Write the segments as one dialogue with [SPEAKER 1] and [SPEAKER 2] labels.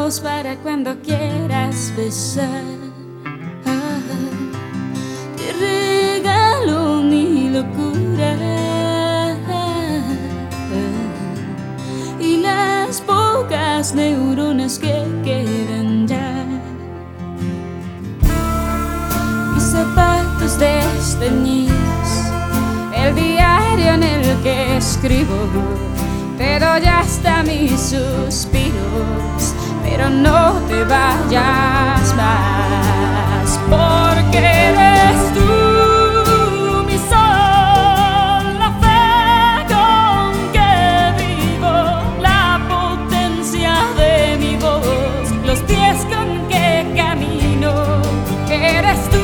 [SPEAKER 1] manos para cuando quieras besar. Te regalo mi locura y las pocas neuronas que quedan ya. Mis zapatos desteñidos, el diario en el que escribo, te doy hasta mis suspiros, pero no te vayas más, porque eres tú mi sol, la fe con que vivo, la potencia de mi voz, los pies con que camino. Eres tú,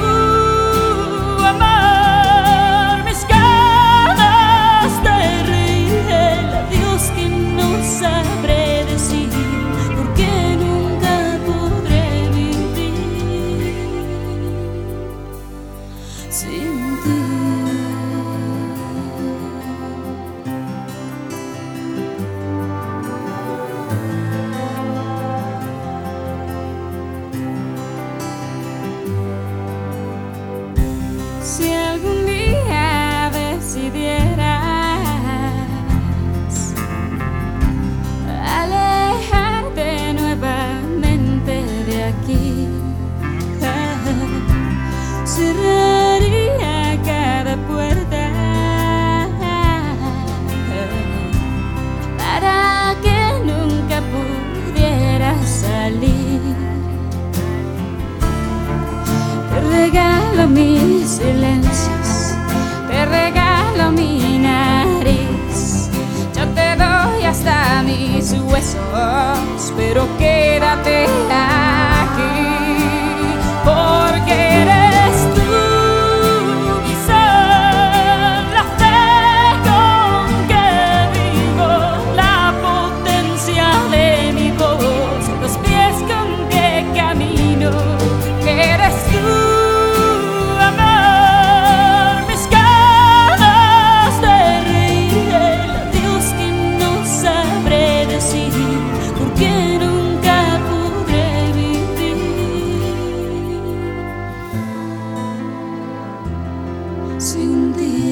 [SPEAKER 1] amor, mis ganas de reír, el adiós que no sabré decir, porque nunca podré vivir sin ti. Si algún día decidieras alejarte nuevamente de aquí, cerraría cada puerta para que nunca pudieras salir. Te regalo mis silencios, te regalo mi nariz, yo te doy hasta mis huesos, pero quédate aquí, porque eres tú mi sol, la fe con que vivo, la potencia de mi voz, los pies con que camino. Eres tú, amor, mis ganas de reír, el adiós que no sabré decir, porque nunca podré vivir sin ti.